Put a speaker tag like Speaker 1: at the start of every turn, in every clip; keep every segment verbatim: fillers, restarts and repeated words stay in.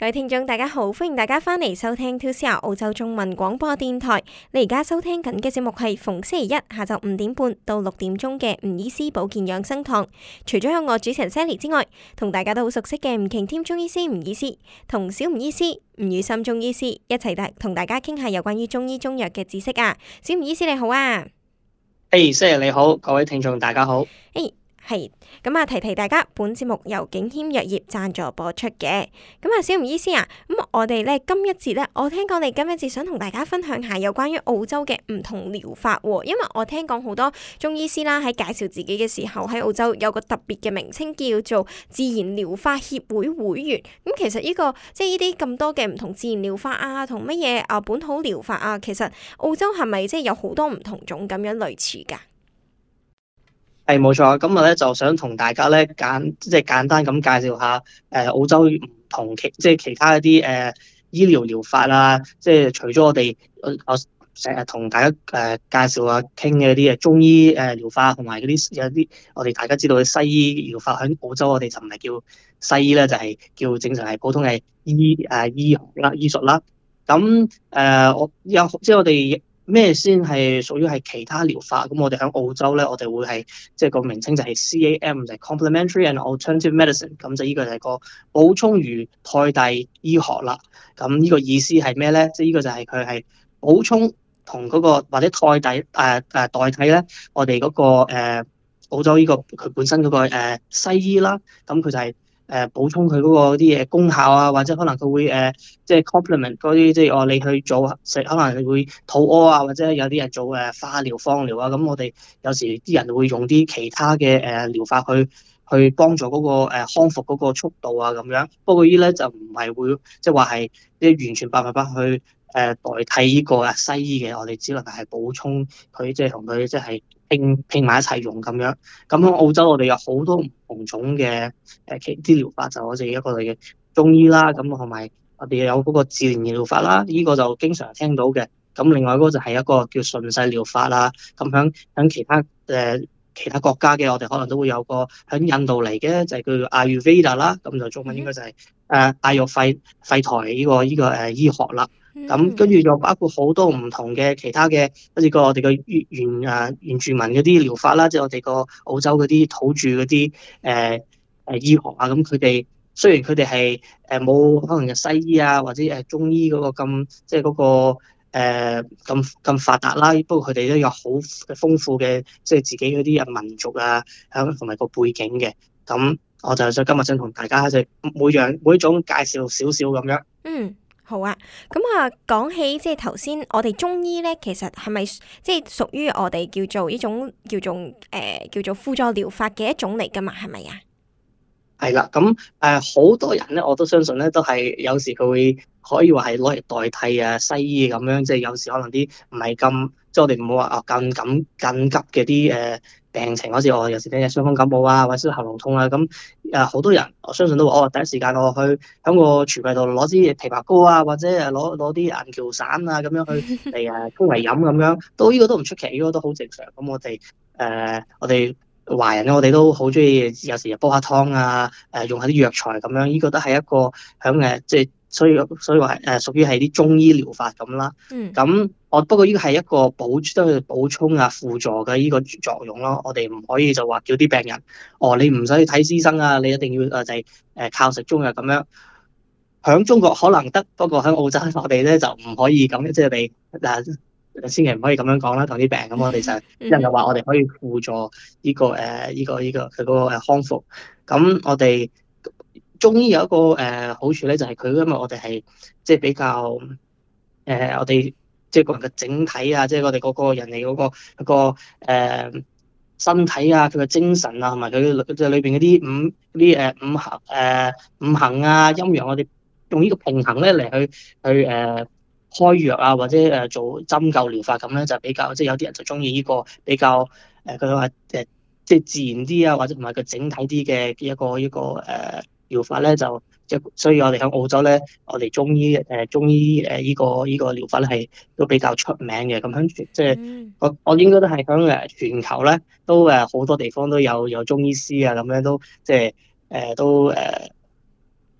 Speaker 1: 各位聽眾大家好，歡迎大家翻嚟收聽 two C R 澳洲中文廣播電台。你而家收聽緊嘅節目係逢星期一下晝五點半到六點鐘嘅吳醫師保健養生堂。除咗有我主持人 Sally 之外，同大家都好熟悉嘅吳瓊添中醫師吳醫師同小吳醫師吳宇森中醫師一齊大同大家傾下有關於中醫中藥嘅知識啊。小吳醫師你好啊。
Speaker 2: 誒，Sally 你好，各位聽眾大家好。
Speaker 1: 誒、hey。係咁啊！提提大家，本節目由景謙藥業贊助播出嘅。咁啊，小吳醫師啊，咁我哋咧今一節咧，我聽講你今一節想同大家分享下有關於澳洲嘅唔同療法喎。因為我聽講好多中醫師啦，喺介紹自己嘅時候，喺澳洲有個特別嘅名稱叫做自然療法協會會員。咁其實呢個即係呢啲咁多嘅唔同自然療法啊，同乜嘢啊本土療法啊，其實澳洲係咪即係有好多唔同種咁樣類似㗎？
Speaker 2: 係冇錯，今日咧就想同大家咧簡即係簡單咁介紹下誒、呃、澳洲唔同其即係其他一啲誒、呃、醫療療法啦。即係除咗我哋我成日同大家誒、呃、介紹下傾嘅一啲誒中醫誒療法，同埋嗰啲有啲我哋大家知道嘅西醫療法，喺澳洲我哋就唔係叫西醫咧，就係、是、叫正常係普通係醫誒、呃、醫學啦、醫術啦。咁誒、呃、我有即係我哋。咩先係屬於係其他療法？咁我哋喺澳洲咧，我哋會係即係個名稱就係 C A M，就係 Complementary and Alternative Medicine。咁就呢個就係個補充與替代醫學啦。咁呢個意思係咩咧？即係呢個就係佢係補充同嗰個或者替代誒誒代替咧，我哋嗰個誒澳洲呢個佢本身嗰個誒西醫啦。咁佢就係。誒補充佢嗰個啲嘢功效啊，或者可能佢會誒、呃、即係 complement 嗰啲，即係我你去做食，可能你會肚屙啊，或者有啲人做誒化療、放療啊，咁我哋有時啲人會用啲其他嘅誒療法去去幫助嗰個誒康復嗰個速度啊咁樣。不過呢咧就唔係會即係話係即係完全百分百去。誒代替呢個啊西醫嘅，我哋只能係補充佢，即係同佢即係拼拼埋一齊用咁樣。咁喺澳洲我哋有好多唔同種嘅誒其啲療法，就好似一個嘅中醫啦，咁同埋我哋有嗰個自然療法啦，呢、這個就經常聽到嘅。咁另外嗰個就係一個叫順勢療法啦。咁喺喺其他誒、呃、其他國家嘅，我哋可能都會有個喺印度嚟嘅，就係、是、叫做 Ayurveda 啦。咁就中文應該就係誒艾藥吠吠陀呢個呢、這個誒、呃、醫學啦。咁跟住又包括好多唔同嘅其他嘅，好似個我哋嘅原原誒原住民嗰啲療法啦，即係我哋個澳洲嗰啲土著嗰啲誒誒醫學啊。咁佢哋雖然佢哋係誒冇可能嘅西醫啊，或者誒中醫嗰個咁即係嗰個誒咁咁發達啦，不過佢哋都有好豐富嘅即係自己嗰啲誒民族啊，響同埋個背景嘅。咁我就想今日想同大家即係每樣每種介紹少少咁樣。
Speaker 1: 嗯。好啊，咁啊，講起即係頭先我哋中醫咧，其實係咪即係屬於我哋叫做呢種叫做誒、呃、叫做輔助療法嘅一種嚟噶嘛？係咪啊？
Speaker 2: 係啦，咁誒好多人咧，我都相信咧，都係有時佢會可以話係攞嚟代替啊西醫咁樣，即係有時可能啲唔係咁，即係我哋唔好話啊咁緊緊急嘅啲誒病情，好似我有時啲傷風感冒啊，或者喉嚨痛啊，咁誒好多人我相信都話哦，第一時間我去喺個廚櫃度攞支枇杷膏啊，或者誒攞攞啲銀翹散啊咁樣去嚟誒沖嚟飲咁樣，都呢個都唔出奇，呢個都好正常。咁我哋誒、呃、我哋。華人咧，我哋都好中意，有時煲下湯啊，誒用下啲藥材咁樣，呢、這個都係一個響誒，即係所以所以話誒屬於係啲中醫療法咁啦。嗯。咁我不過呢個係一個補都係補充啊輔助嘅呢個作用咯。我哋唔可以就話叫啲病人，哦你唔使去睇醫生啊，你一定要誒就係誒靠食中藥咁樣。響中國可能得，不過喺澳洲我哋咧就唔可以咁，即係你嗱。千祈唔可以咁樣講啦，同啲病咁，我哋就一人就話我哋可以輔助呢、這個誒呢、呃這個呢、這個佢嗰個誒康復。咁我哋中醫有一個誒、呃、好處咧，就係、是、佢因為我哋係即係比較誒、呃、我哋即係個人嘅整體啊，即係我哋嗰個人嚟嗰、那個嗰、那個誒、呃、身體啊，佢嘅精神啊，同埋佢即係裏邊嗰啲五啲誒五行誒、呃、五行啊陰陽，我哋用呢個平衡咧嚟去去誒。呃開藥啊，或者誒做針灸療法咁咧，就比較即係有啲人就中意呢個比較誒佢話誒即係自然啲啊，或者同埋個整體啲嘅一個一個誒療法咧，就即係所以我哋喺澳洲咧，我哋中醫誒中醫誒依個依個療法咧係都比較出名嘅。咁響即係我我應該都係響誒全球咧，都誒好多地方都有有中醫師啊，咁樣都即係誒都誒。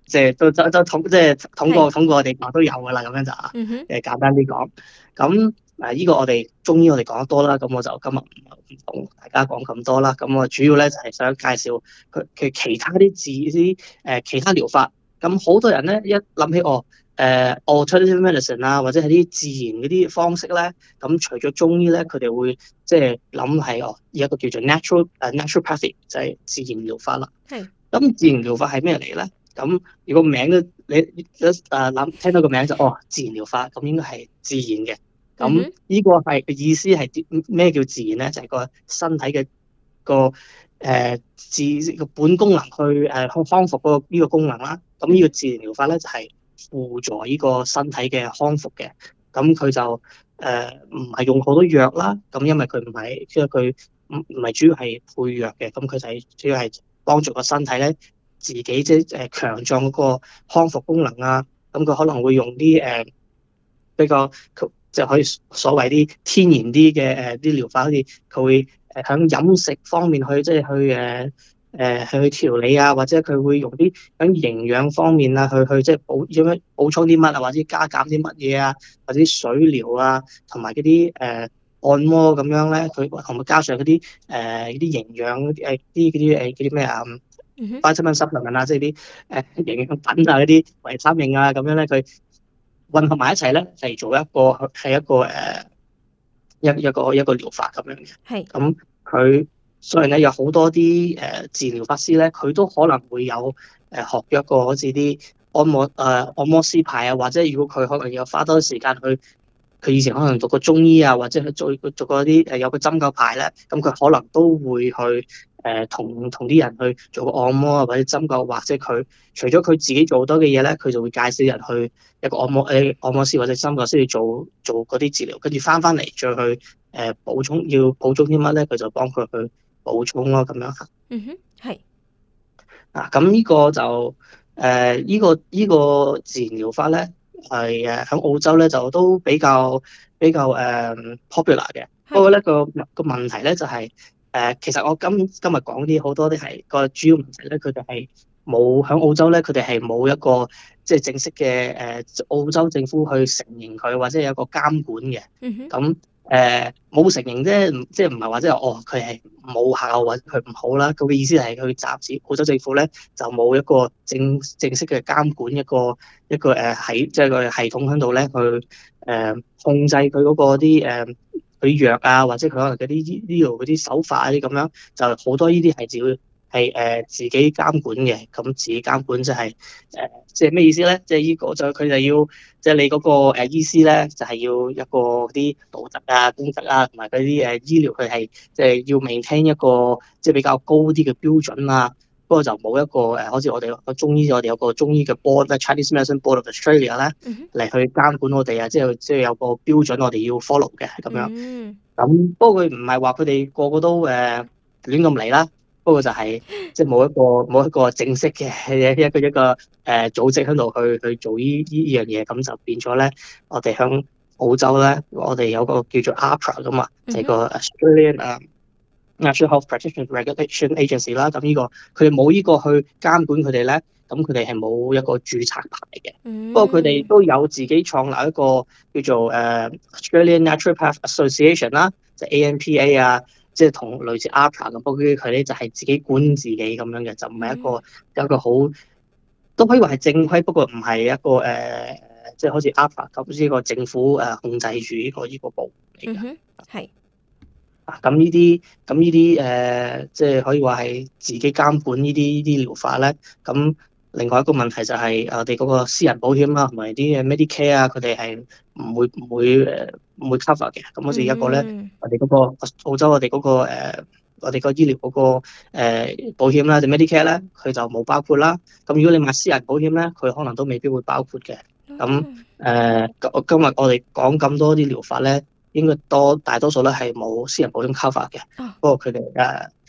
Speaker 2: 即係都都都統即係統過
Speaker 1: 係
Speaker 2: 統過我哋講都有㗎啦，咁樣就啊，
Speaker 1: 嗯哼
Speaker 2: 誒簡單啲講。咁誒依個我哋中醫我哋講得多啦，咁我就今日唔同大家講咁多啦。咁我主要咧就係想介紹佢佢其他啲治啲誒其他療法。咁好多人咧一諗起哦誒 alternative medicine 啊，或者係啲自然嗰啲方式咧，咁除咗中醫咧，佢哋會即係諗係哦有一個叫做 natural 誒 naturopathy 就係自然療法啦。
Speaker 1: 係
Speaker 2: 咁自然療法係咩嚟咧？咁如果名都你一誒諗聽到個名就哦自然療法，咁應該係自然嘅。咁
Speaker 1: 嗯哼
Speaker 2: 呢個係嘅意思係啲咩叫自然咧？就係、個身體嘅個誒自個本功能去誒、呃、康復嗰個呢個功能啦。咁呢個自然療法咧就係、輔助呢個身體嘅康復嘅。咁佢就誒唔係用好多藥啦。咁因為佢唔係即係佢唔唔係主要係配藥嘅。咁佢就係主要係幫助個身體咧自己即係誒強壯嗰個康復功能啊。咁佢可能會用啲誒、呃、比較即係可以所謂啲天然啲嘅誒啲療法，好似佢會誒喺飲食方面去即係去誒誒去調理啊，或者佢會用啲喺營養方面啊去去即係補點樣補充啲乜啊，或者加減啲乜嘢啊，或者水療啊，同埋嗰啲誒按摩咁樣咧，佢同埋加上嗰啲誒嗰啲營養誒啲嗰啲誒嗰啲咩啊
Speaker 1: 嗯哼
Speaker 2: ，vitamin supplement 啊，即係啲誒營養品啊嗰啲維他命啊咁樣咧，佢混合埋一齊咧，嚟做一個係一個誒、呃、一一個一個療法咁樣嘅。
Speaker 1: 係
Speaker 2: 咁佢雖然咧有好多啲誒、呃、治療法師咧，佢都可能會有誒、呃、學咗一個好似啲按摩誒、呃、按摩師牌啊，或者如果佢可能有花多啲時間去，佢以前可能讀過中醫啊，或者去做做過啲誒有個針灸牌咧，咁佢可能都會去誒同同啲人去做個按摩啊，或者針灸，或者佢除咗佢自己做多嘅嘢咧，佢就會介紹人去一個按摩誒按摩師或者針灸師去做做嗰啲治療，跟住翻翻嚟再去誒補充，要補充啲乜咧，佢就幫佢去補充咯，咁樣嚇。
Speaker 1: 嗯哼係
Speaker 2: 啊，咁呢個就誒依、個依、個自然療法咧係誒喺澳洲咧就都比較比較誒、呃 popular 嘅。不過咧個個問題咧就係、誒，其實我今今日講啲好多啲係個主要問題咧，佢哋係冇喺澳洲咧，佢哋係冇一個即係正式嘅誒澳洲政府去承認佢，或者有一個監管嘅。
Speaker 1: 嗯哼
Speaker 2: 咁誒冇承認啫，唔即係唔係話即係哦佢係冇效或者佢唔好啦。佢嘅意思係佢暫時澳洲政府咧就冇一個正正式嘅監管一個一個誒喺即係個系統喺度咧去誒、呃、控制佢嗰個啲誒佢啲藥啊，或者佢可能嗰啲醫醫療嗰啲手法啊啲咁樣，就好多呢啲係只要係誒自己監管嘅。咁自己監管就係、是、誒、呃、即係咩意思咧？即係呢個就佢就要即係你嗰個誒醫師咧，就係、是、要一個啲道德啊、公德啊，同埋嗰啲誒醫療佢係即係要 maintain 一個即係比較高啲嘅標準啊。不過就冇一個誒，好似我哋個中醫，我哋有個中醫嘅 board 咧，Chinese Medicine Board of Australia 咧，
Speaker 1: 嗯
Speaker 2: 嚟去監管我哋啊，即係即係有個標準我哋要 follow 嘅咁樣。
Speaker 1: 嗯
Speaker 2: 咁不過佢唔係話佢哋個個都誒、呃、亂咁嚟啦，不過就係即係冇一個冇一個正式嘅一個一個誒、呃、組織喺度去去做呢呢樣嘢，咁就變咗咧，我哋響澳洲咧，我哋有個叫做 A P R A 噶嘛，就係、個 Australian 啊、uh, National Health Practitioner Regulation Agency 啦。咁呢、呢個佢哋冇呢個去監管佢哋咧，咁佢哋係冇一個註冊牌嘅。
Speaker 1: 嗯
Speaker 2: 不過佢哋都有自己創立一個叫做誒、uh, Australian Naturopath Association 啦，就 A N P A 啊，即係同類似 A P R A 咁。不過佢咧就係自己管自己咁樣嘅，就唔係一個有一個好都可以話係正規，不過唔係一個誒、呃，即係好似 A P R A 咁呢個政府誒控制住呢個呢個部嚟嘅。
Speaker 1: 嗯哼係
Speaker 2: 啊，咁呢啲咁呢啲誒，即係可以話係自己監管呢啲呢啲療法咧。咁另外一個問題就係我哋嗰個私人保險啦，同埋啲誒 Medicare 啊，佢哋係唔會唔會誒唔會 cover 嘅。咁好似一個咧，
Speaker 1: 嗯
Speaker 2: 我哋嗰個澳洲我哋嗰個誒我哋個醫療嗰個誒保險啦，就 Medicare 咧，佢就冇包括啦。咁如果你買私人保險咧，佢可能都未必會包括嘅。咁誒，今今日我哋講咁多啲療法咧，應該多大多數咧係冇私人保險 cover 嘅。
Speaker 1: 哦
Speaker 2: 不過佢哋誒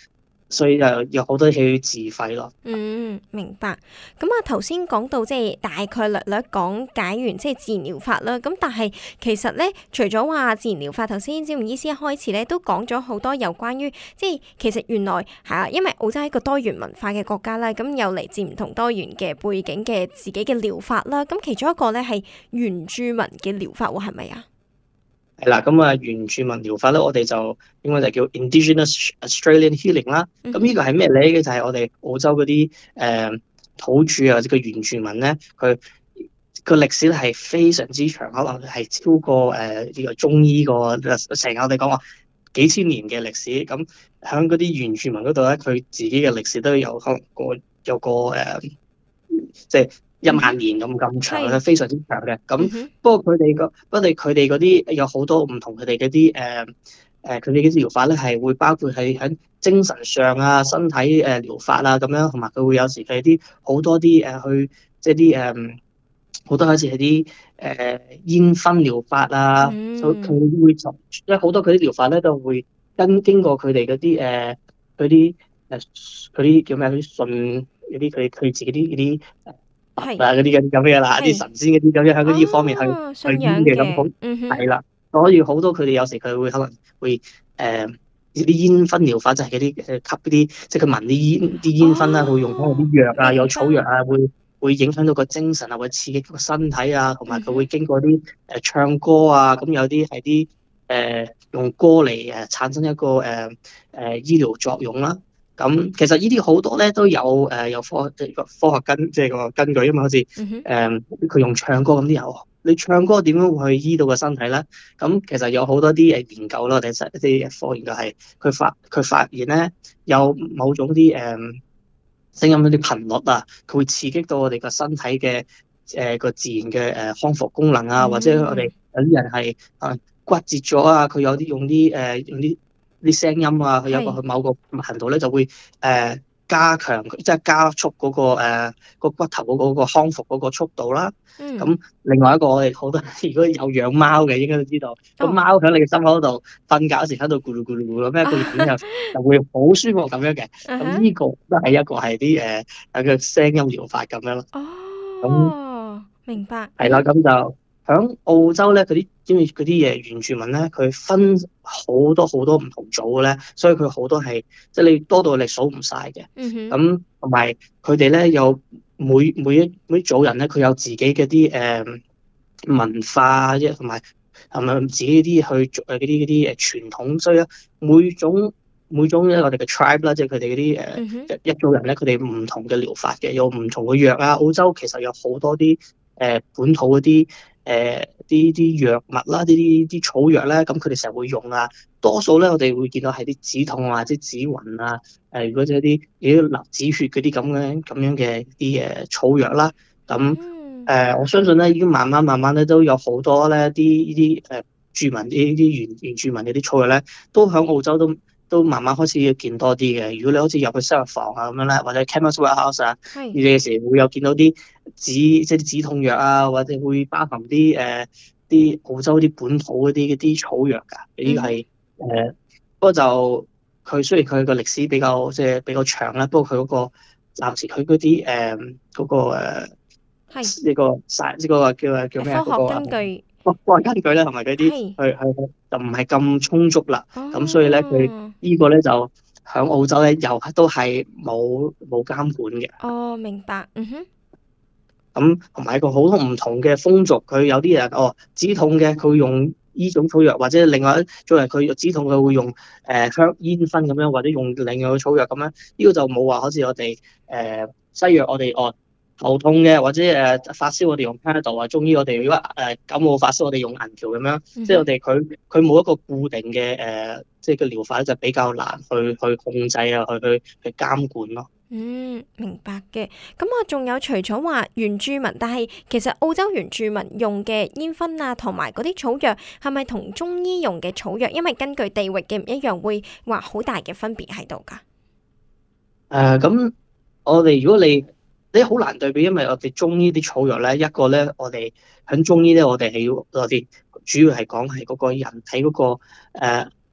Speaker 2: 所以就有好多嘢要自費咯。
Speaker 1: 嗯，明白。咁啊，頭先講到即係大概略略講解完即係自然療法啦。咁但係其實咧，除咗話自然療法，頭先詹姆醫師一開始咧都講咗好多有關於即係其實原來係啊，因為澳洲係一個多元文化嘅國家啦，咁有嚟自唔同多元嘅背景嘅自己嘅療法啦。咁其中一個咧係原住民嘅療法喎，係咪啊？
Speaker 2: 係啦，咁啊原住民療法咧，我哋就應該就叫 Indigenous Australian Healing 啦。咁呢個係咩嚟嘅？就係、是、我哋澳洲嗰啲誒土著啊，或者個原住民咧，佢個歷史咧係非常之長，可能係超過誒呢、呃這個中醫個成日我哋講話幾千年嘅歷史。咁喺嗰啲原住民嗰度咧，佢自己嘅歷史都有可能個有個誒、呃，即係。一萬年咁咁長咧，非常之長嘅。咁、嗯、哼不過佢哋個，不過佢哋嗰啲有好多唔同佢哋嗰啲誒誒，佢哋嘅療法咧係會包括係喺精神上啊、身體誒療法啊咁樣，同埋佢會有時係啲好多啲誒去即係啲誒好多好似係啲誒煙熏療法啊，佢佢、嗯、會就因為好多佢啲療法咧都會跟經過佢哋嗰啲誒嗰啲誒嗰啲叫咩嗰啲信嗰啲佢佢自己啲嗰啲。係啊，嗰啲咁咁嘅啦，啲神仙嗰啲咁樣喺嗰啲方面去、哦、去醫嘅咁好，係啦、嗯，所以好多佢哋有時佢會可能會誒啲煙熏療法，就係嗰啲誒吸嗰啲，即係佢聞啲煙啲煙熏啦，會用開啲藥啊，有草藥啊，會會影響到個精神啊，會刺激個身體啊，同埋佢會經過啲誒唱歌啊，咁有啲係啲誒用歌嚟誒產生一個誒誒、呃、醫療作用啦。咁其實呢啲好多咧都有誒、呃、有科即係個科學根即係個根據啊嘛，好似誒佢用唱歌咁啲有，你唱歌點樣會去醫到個身體咧？咁其實有好多啲誒研究啦，第一啲科研究係佢發佢發現咧有某種啲誒、呃、聲音嗰啲頻率啊，佢會刺激到我哋個身體嘅誒個自然嘅誒、呃、康復功能啊，嗯、或者我哋有啲人係啊骨折咗啊，佢有啲用啲誒、呃、用啲。啲聲音啊，佢有個某個頻道咧就會誒、呃、加強，即係加速嗰、那個誒、呃、個骨頭嗰個康復嗰個速度啦。咁、嗯、另外一個我哋好多如果有養貓嘅應該都知道，個、哦、貓喺你嘅心口度瞓覺嗰時喺度咕嚕咕嚕咕嚕咩，佢點就就會好舒服咁樣嘅。咁呢個都係一個係啲誒有個聲音療法咁樣咯。
Speaker 1: 哦，
Speaker 2: 咁
Speaker 1: 明白。
Speaker 2: 係啦，咁就。喺澳洲咧，嗰啲因為嗰啲嘢原住民咧，佢分好多好多唔同組嘅咧，所以佢好多係即係你多到你數唔晒嘅。咁同埋佢哋咧有每每一每一組人咧，佢有自己嘅啲誒文化，即係同埋係咪自己啲去做誒嗰啲嗰啲誒傳統，所以咧每種每種咧我哋嘅 tribe 啦，即係佢哋嗰啲誒一組人咧，佢哋唔同嘅療法嘅，有唔同嘅藥啊。澳洲其實有好多啲誒、呃、本土嗰啲。誒啲啲藥物啦，啲啲啲草藥咧，咁佢哋成日會用啊。多數咧，我哋會見到係啲止痛啊，即係止暈啊。誒，如果即係啲啲流止血嗰啲咁樣咁樣嘅啲誒草藥啦。咁誒、呃，我相信咧，已經慢慢慢慢咧，都有好多咧啲呢啲誒住民啲啲原原住民嘅啲草藥咧，都喺澳洲都都慢慢開始要見多啲嘅。如果你好似入去收藥房啊咁樣咧，或者 Chemist Warehouse 啊，你嘅時會有見到啲止即係啲止痛藥啊，或者會包含啲誒啲澳洲啲本土嗰啲啲草藥㗎。呢個係誒，不過就佢雖然佢個歷史比較即係比較長啦，不過佢嗰個暫時佢嗰啲誒嗰個誒呢個曬呢個叫叫咩啊？
Speaker 1: 科學根據。
Speaker 2: 科學根據咧，同埋嗰啲去去就唔係咁充足啦。咁、哦、所以咧，佢呢個咧就喺澳洲咧，又都係冇冇監管嘅。
Speaker 1: 哦，明白。嗯哼。
Speaker 2: 咁同埋一個好多唔同嘅風俗，佢有啲人哦止痛嘅，佢會用呢種草藥，或者另外一種人佢止痛佢會用誒香煙熏咁樣，或者用另外嘅草藥咁樣。呢、這個就冇話好似我哋誒、呃、西藥我哋哦。頭痛嘅或者誒發燒，我哋用 Panadol 啊；中醫我哋如果誒感冒發燒，我哋用銀條咁樣。Mm hmm. 即係我哋佢佢冇一個固定嘅誒、呃，即係個療法咧就比較難去去控制啊，去去去監管咯。
Speaker 1: 嗯，明白嘅。咁我仲有除咗話原住民，但係其實澳洲原住民用嘅煙熏啊，同埋嗰啲草藥係咪同中醫用嘅草藥，因為根據地域嘅唔一樣，會話好大嘅分別喺度㗎？誒、
Speaker 2: 呃，咁我哋如果你你好難對比，因為我哋中醫啲草藥咧，一個咧，我哋喺中醫咧，我哋係要我哋主要係講係嗰個人體嗰、嗰個誒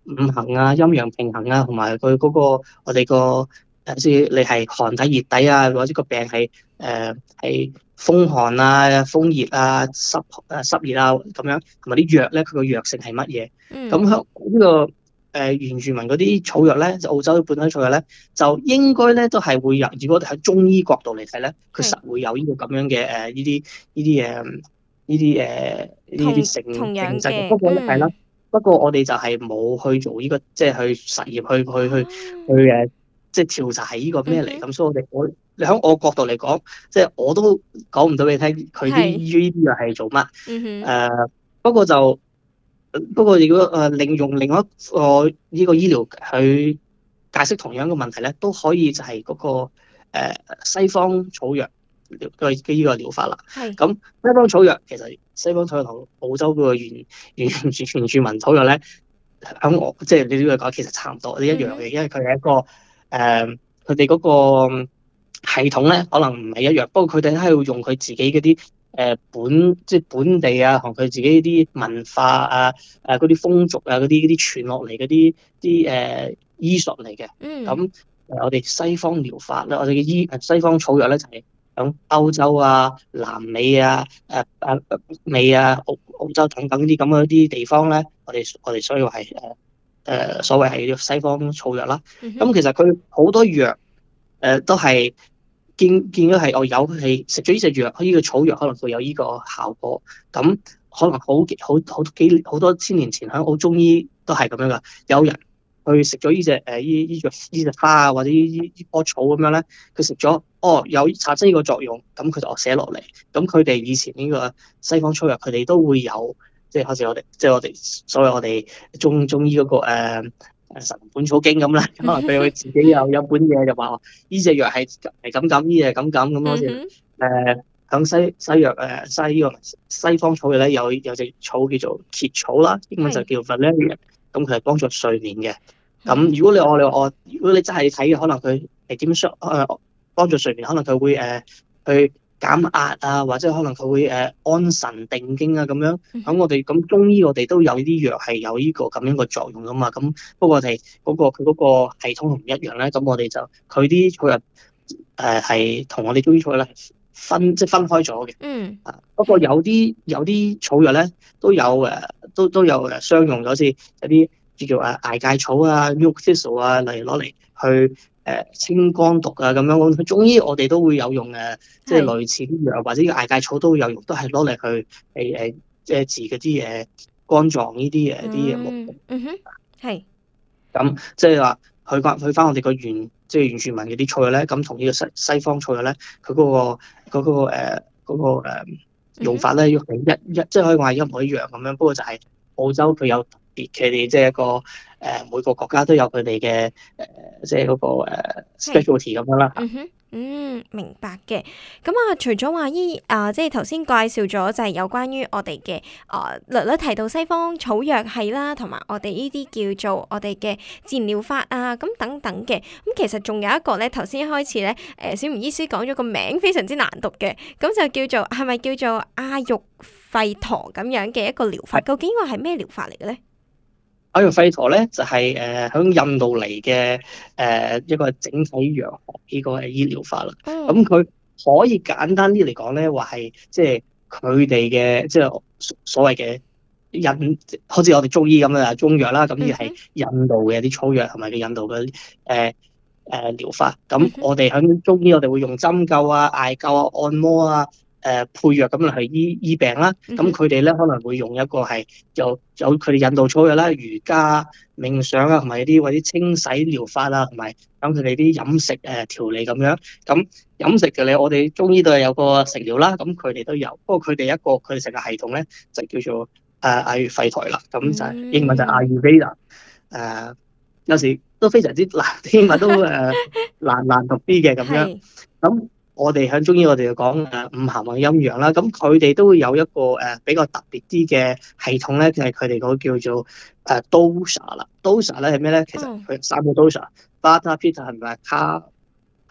Speaker 2: 五行啊、陰陽平衡啊，同埋佢嗰個我哋個誒，即係你係寒底熱底啊，或者個病係誒係風寒啊、風熱啊、濕誒濕熱啊咁樣，同埋啲藥咧，佢個藥性係乜嘢？
Speaker 1: 嗯
Speaker 2: 咁香呢個誒原住民嗰啲草藥咧，就澳洲本土草藥咧，就應該咧都係會有。如果我哋喺中醫角度嚟睇咧，佢
Speaker 1: 係
Speaker 2: 實會有呢個咁樣嘅誒呢啲呢啲誒呢啲誒呢
Speaker 1: 同
Speaker 2: 啲性
Speaker 1: 同樣
Speaker 2: 性質嘅。
Speaker 1: 嘅，
Speaker 2: 不過咧係啦。
Speaker 1: 嗯，
Speaker 2: 不過我哋就係冇去做呢、個，即係去實驗，去去去去
Speaker 1: 啊
Speaker 2: 誒，即係調查係呢個咩嚟。
Speaker 1: 嗯哼，
Speaker 2: 咁所以我哋我你喺我角度嚟講，即係我都講唔到俾你聽，佢啲
Speaker 1: 係，
Speaker 2: 呢啲藥係做乜？誒、
Speaker 1: 嗯哼，
Speaker 2: 不過就不過如果誒另用另外一個呢個醫療去解釋同樣嘅問題咧，都可以就係嗰、個、呃、西方草藥療嘅嘅呢個療法啦。
Speaker 1: 係，
Speaker 2: 咁西方草藥其實西方草藥同澳洲嗰個原原原住原住民草藥咧，喺我即係你呢個講其實差唔多，一樣嘅，
Speaker 1: 嗯哼，
Speaker 2: 因為佢係一個誒佢哋嗰個系統咧可能唔係一樣，不過佢哋都係要用佢自己嗰啲誒本即係本地啊，同佢自己啲文化啊、誒嗰啲風俗啊、嗰啲嗰啲傳落嚟嗰啲啲誒醫術嚟嘅。
Speaker 1: 嗯，
Speaker 2: 咁誒我哋西方療法咧，我哋嘅醫誒西方草藥咧就係響歐洲啊、南美啊、誒誒北美啊、澳澳洲等等啲咁嘅啲地方咧，我哋我哋所以話係誒誒所謂係叫西方草藥啦。
Speaker 1: 嗯哼，
Speaker 2: 咁其實佢好多藥誒都係見見到係我有係食咗呢隻藥，呢個草藥可能會有呢個效果。咁可能好幾好好幾好多千年前喺澳中醫都係咁樣噶，有人去食咗呢隻誒依依藥呢隻花啊，或者呢依依棵草咁樣咧，佢食咗哦有產生呢個作用，咁佢就寫落嚟。咁佢哋以前呢個西方草藥，佢哋都會有，即係好似我哋即係我哋所謂我哋中中醫嗰、個誒。呃誒神本草經咁啦，可能佢佢自己有有本嘢就話，呢隻藥係係咁咁，呢隻係咁咁咁好似
Speaker 1: 嗯
Speaker 2: 誒響西西藥誒西呢個西方草藥咧有有隻草叫做揭草啦，英文就叫 Valerian，咁佢係幫助睡眠嘅。咁如果你我你我如果你真係睇嘅，可能佢係點樣誒幫助睡眠，可能佢會誒、呃、去減壓啊，或者可能佢會誒、呃、安神定經啊咁樣。咁我哋咁中醫我哋都有啲藥係有呢個咁樣嘅作用噶嘛。咁不過我哋嗰、個佢嗰個系統唔一樣咧，咁我哋就佢啲草藥誒係同我哋中醫草藥咧分即係分開咗嘅。
Speaker 1: 嗯，
Speaker 2: 啊，不過有啲有啲草藥咧都有誒都都有誒相用，好似有啲叫做誒艾芥草啊、milk thistle 啊嚟攞嚟去。誒清肝毒啊咁樣，咁中醫我哋都會有用誒，即係類似啲藥或者呢個艾芥草都有用，都係攞嚟去誒誒即係治嗰啲誒肝臟呢啲誒啲嘢
Speaker 1: 嗯嗯哼，係，
Speaker 2: 咁即係話去翻去翻我哋個原即係原住民嗰啲草藥咧，咁同呢個西西方草藥咧，佢嗰個嗰個誒嗰個誒用法咧，要係一一即係可以話一模一樣咁樣，不過就係澳洲佢有特別佢哋即係一個誒每個國家都有佢哋嘅誒即係嗰個誒 specialty 咁樣啦。
Speaker 1: 嗯哼，嗯，明白嘅。咁啊，除咗話依啊，即係頭先介紹咗就係有關於我哋嘅啊略略提到西方草藥係啦，同埋我哋呢啲叫做我哋嘅自然療法啊，咁等等嘅。咁其實仲有一個咧，頭先一開始咧，誒小吳醫師講咗個名非常之難讀嘅，咁就叫做係咪叫做阿育吠陀咁樣嘅一個療法？究竟呢個係咩療法嚟嘅咧？
Speaker 2: 阿育吠陀咧就係誒響印度嚟嘅誒一個整體藥學呢個係醫療法啦。
Speaker 1: 嗯，
Speaker 2: 咁佢可以簡單啲嚟講咧，話係即係佢哋嘅即係所謂嘅印，好似我哋中醫咁樣中藥啦。咁呢係印度嘅啲草藥同埋嘅印度嘅誒誒療法。咁我哋響中醫，我哋會用針灸啊、艾灸啊、按摩啊。誒、呃、配藥咁嚟去醫醫病啦，咁佢哋咧可能會用一個係有有佢哋印度草藥啦、瑜伽、冥想啊，同埋一啲或者清洗療法啊，同埋咁佢哋啲飲食誒、呃、調理咁樣。咁飲食嘅你我哋中醫都係有個食療啦，咁佢哋都有，不過佢哋一個佢哋成個系統咧就叫做誒阿育吠陀啦，咁就係英文就係 Ayurveda。誒有時都非常之難，英文都誒、呃、難難讀啲嘅咁樣。咁我哋喺中醫，我哋就講誒五行嘅陰陽啦。咁佢哋都會有一個誒比較特別啲嘅系統咧，就係佢哋嗰個叫做誒 dosha 啦。dosha 咧係咩咧？其實佢三個 dosha，Vata、Pitta 係咪卡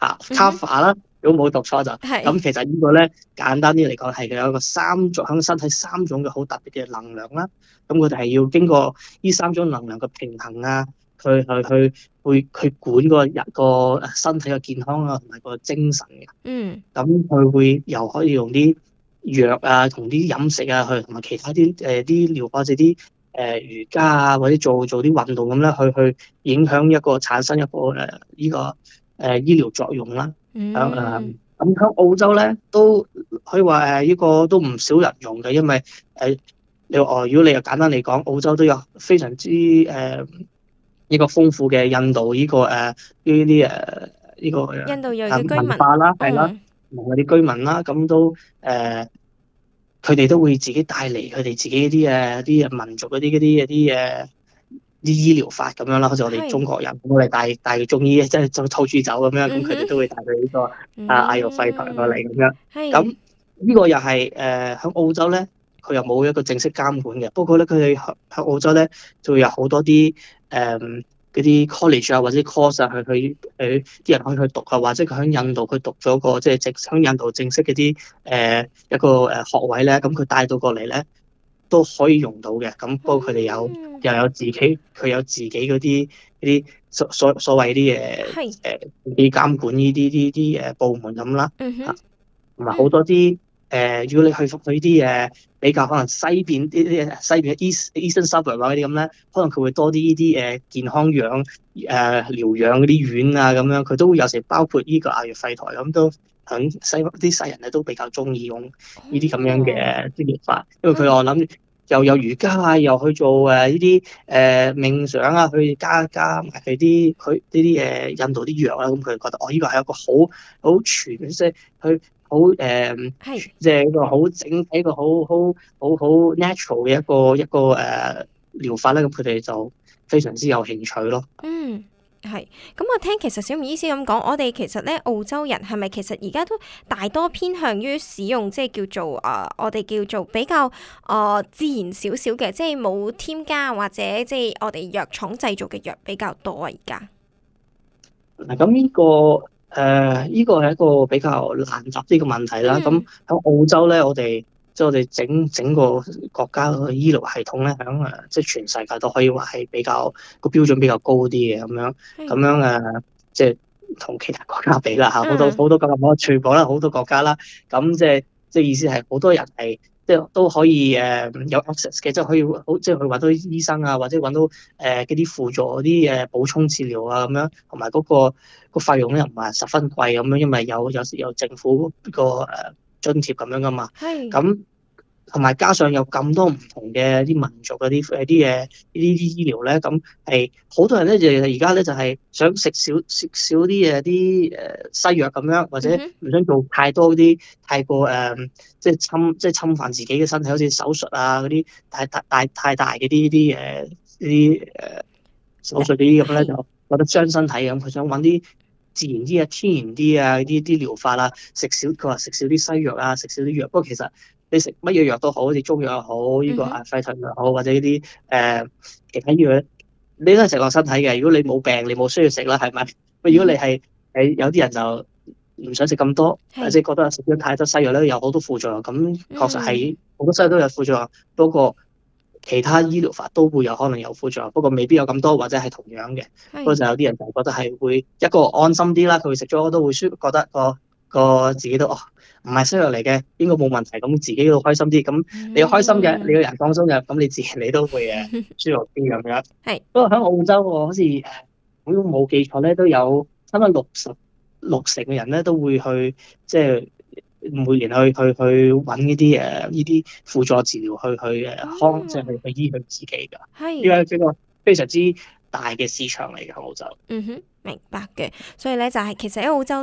Speaker 2: 嚇
Speaker 1: 嗯哼
Speaker 2: cover 啦，如果冇讀錯就
Speaker 1: 係
Speaker 2: 咁。其實呢個咧簡單啲嚟講係佢有一個三種喺身體三種嘅好特別嘅能量啦。咁佢哋係要經過呢三種能量嘅平衡啊，去去去去去管個人個誒身體嘅健康啊，同埋個精神嘅。
Speaker 1: 嗯
Speaker 2: 咁佢會又可以用啲藥啊，同啲飲食啊，去同埋其他啲誒啲療法，或者啲誒瑜伽啊，或者做做啲運動咁咧，去去影響一個產生一個誒呢、個誒、呃、醫療作用啦。響誒
Speaker 1: 嗯
Speaker 2: 咁喺澳洲咧都可以話誒呢個都唔少人用嘅，因為誒、呃你話哦，如果你又簡單嚟講，澳洲都有非常之誒。呃呢個豐富嘅印度呢、個誒呢啲誒呢個誒
Speaker 1: 印度裔
Speaker 2: 啊
Speaker 1: 嘅居民，
Speaker 2: 文化啦，係啦，
Speaker 1: 嗯
Speaker 2: 同嗰啲居民啦，咁都誒佢哋都會自己帶嚟佢哋自己啲誒啲民族嗰啲嗰啲嗰啲誒啲醫療法咁樣啦，好似我哋
Speaker 1: 係
Speaker 2: 中國人，我哋帶帶佢中醫，即係就套住走咁樣，咁
Speaker 1: 嗯哼
Speaker 2: 佢哋都會帶佢呢個啊艾肉吠陀過嚟咁樣。
Speaker 1: 係
Speaker 2: 咁呢個又係誒喺澳洲咧，佢又冇一個正式監管嘅。不過咧，佢哋喺喺澳洲咧就會有好多啲誒嗰啲 college 啊或者 course 啊，去去誒啲人可以去讀啊，或者佢喺印度佢讀咗個即係正喺印度正式嗰啲誒一個誒學位咧，咁佢帶到過嚟咧都可以用到嘅。咁不過佢哋有
Speaker 1: 嗯
Speaker 2: 又有自己佢有自己嗰啲嗰啲所所所謂啲誒
Speaker 1: 係
Speaker 2: 誒自己監管呢啲啲啲誒部門咁啦。
Speaker 1: 嗯哼
Speaker 2: 同埋好多啲誒、呃，如果你去去啲誒比較可能西邊啲啲西邊嘅 East Eastern Suburb 啊嗰啲咁咧，可能佢會多啲呢啲誒健康養誒、呃、療養嗰啲院啊咁樣，佢都會有時包括呢個艾若吠陀咁，都響西啲西人咧都比較中意用呢啲咁樣嘅治療法，因為佢我諗又有瑜伽啊，又去做誒呢啲誒冥想啊，去加加埋佢啲佢呢啲誒印度啲藥啦，咁佢覺得哦，呢個係一個好好全即係去好誒，
Speaker 1: 係
Speaker 2: 即係一個好整體一個好好好好 natural 嘅一個一個誒療法咧，咁佢哋就非常之有興趣咯。
Speaker 1: 嗯。係，咁我聽其實小吳醫師咁講，我哋其實咧澳洲人係咪其實而家都大多偏向於使用即係叫做誒、呃，我哋叫做比較誒、呃、自然少少嘅，即係冇添加或者即係我哋藥廠製造嘅藥比較多啊而家。
Speaker 2: 嗱，咁呢個誒呢個係一個比較難答啲嘅問題啦。咁喺澳洲咧，我哋即係我哋整整個國家嘅醫療系統咧，響誒即係全世界都可以話係比較個標準比較高啲嘅咁樣，咁樣誒，即係同其他國家比啦嚇，好多好多國家，全部啦好多國家啦，咁即係即係意思係好多人係即係都可以誒有 access 嘅，即係可以好即係去揾到醫生啊，或者揾到誒嗰啲輔助嗰啲誒補充治療啊咁樣，同埋嗰個個費用咧又唔係十分貴咁樣，因為有有時有政府個誒津貼咁樣噶嘛。
Speaker 1: 係。
Speaker 2: 咁同埋加上有咁多唔同嘅啲民族嗰啲誒啲嘢呢啲啲醫療咧，咁係好多人咧就而家咧就係想食少食少啲誒啲誒西藥咁樣，或者唔想做太多啲太過誒即係侵即係侵犯自己嘅身體，好似手術啊嗰啲太大大太大嘅啲啲誒啲誒手術嗰啲咁咧，就覺得傷身體咁，佢想揾啲自然啲啊、天然啲啊啲啲療法啊，食少佢話食少啲西藥啊，食少啲藥。不過其實你食乜嘢藥都好，好似中藥又好，呢、這個艾費陀又好，或者呢啲誒其他藥，你都係食落身體嘅。如果你冇病，你冇需要食啦，係咪？如果你係誒有啲人就唔想食咁多，或者覺得食咗太多西藥咧，有好多副作用。咁確實係好多西藥都有副作用，不過其他醫療法都會有可能有副作用，不過未必有咁多，或者係同樣嘅。不過就有啲人就覺得係會一個安心啲啦，佢食咗都會舒覺得個個自己都哦唔係西藥嚟嘅，應該冇問題，咁自己都開心啲。咁你要開心嘅，你個人放鬆嘅，咁你自然你都會誒舒服啲咁樣。係。不過喺澳洲喎，好似如果冇記錯咧，都有差唔多六十六成嘅人咧都會去即係每年去去去揾呢啲誒呢啲輔助治療去去誒康即係去去醫佢自己㗎。係。呢個係一個非常之大嘅市場嚟嘅澳洲。
Speaker 1: 嗯哼。明白嘅，所以咧就係、是、其實喺澳洲咧，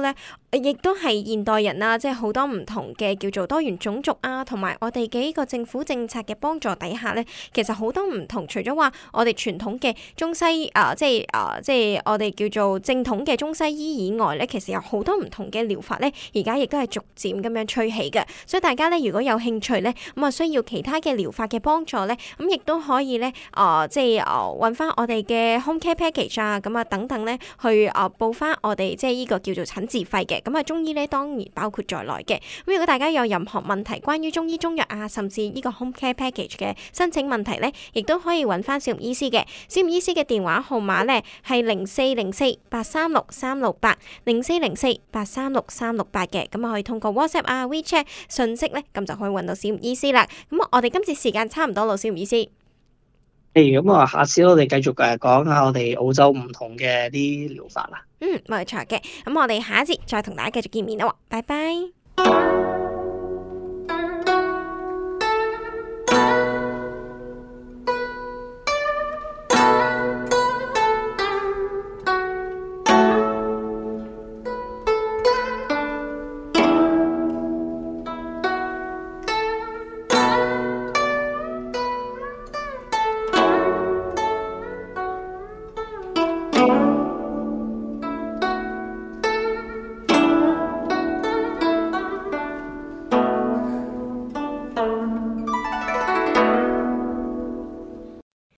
Speaker 1: 亦都係現代人啦，即係好多唔同嘅叫做多元種族啊，同埋我哋嘅呢個政府政策嘅幫助底下咧，其實好多唔同。除咗話我哋傳統嘅中西啊、呃，即係啊、呃，即係我哋叫做正統嘅中西醫以外咧，其實有好多唔同嘅療法咧，而家亦都係逐漸咁樣吹起嘅。所以大家咧，如果有興趣咧，咁啊需要其他嘅療法嘅幫助咧，咁亦都可以咧啊、呃，即係啊揾翻我哋嘅 home care package 啊，咁啊等等咧，去啊報翻我哋即係呢個叫做診治費嘅。咁啊，中醫咧當然包括在內嘅。咁如果大家有任何問題，關於中醫中藥啊，甚至呢個 home care package 嘅申請問題咧，亦都可以揾翻小吳醫師嘅。小吳醫師嘅電話號碼咧係零四零四八三六三六八零四零四八三六三六八嘅。咁啊，可以通過 WhatsApp 啊、WeChat 訊息咧，咁就可以揾到小吳醫師啦。咁我哋今次時間差唔多咯，小吳醫師。
Speaker 2: 誒，咁啊，下次我哋繼續誒講下我哋澳洲唔同嘅啲療法啦。
Speaker 1: 嗯，冇錯嘅。咁我哋下一節再同大家繼續見面啦。拜拜。